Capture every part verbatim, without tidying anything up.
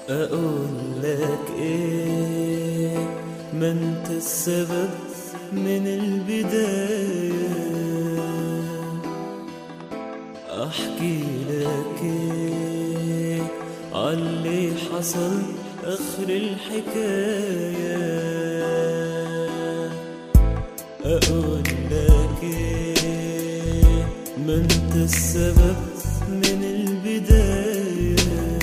أقول لك إيه؟ ما أنت السبب من البداية. أحكي لك إيه عاللي حصل آخر الحكاية. أقول لك إيه؟ ما أنت السبب من البداية.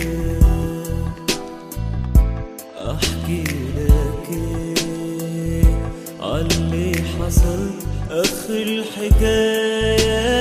أحكي لك إيه عاللي حصل آخر الحكاية.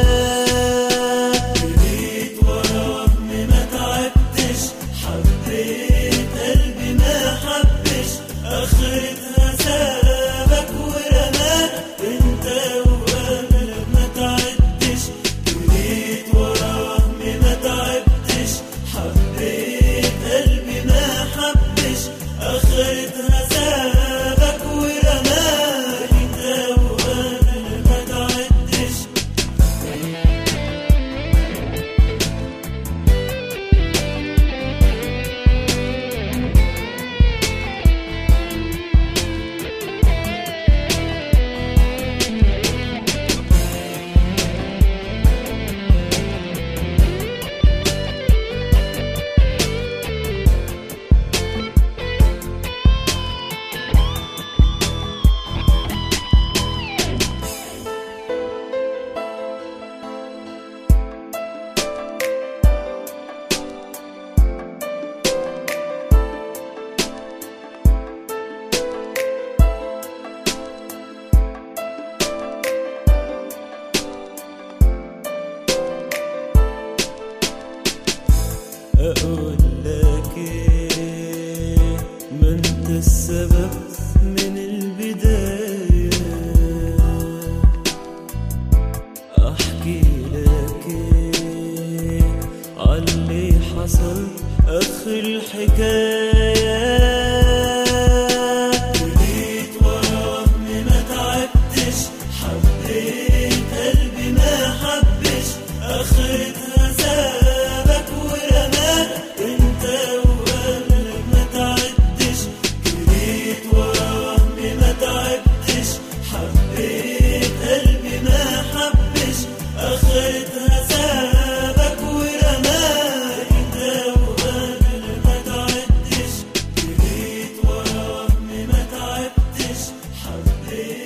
جريت ورا وهم ما تعبتش، حبيت قلبي ما حبش، آخرتها سابك ورماك انت وقبلك ما تعدش. جريت ورا وهم ما تعبتش، حبيت قلبي ما حبش، آخرتها سابك ورماك انت وقبلك ما تعدش. أقول لك إيه؟ ما أنت السبب من البداية. أحكي لك إيه عاللي حصل آخر الحكاية. جريت ورا وهم ما تعبتش، حبيت قلبي ما حبش، آخرتها سابك ورماك انت وقبلك ما تعدش. جريت ورا وهم ما تعبتش، حبيت قلبي ما حبش، آخرتها سابك ورماك انت وقبلك ما تعدش. جريت ورا وهم ما تعبتش، حبيت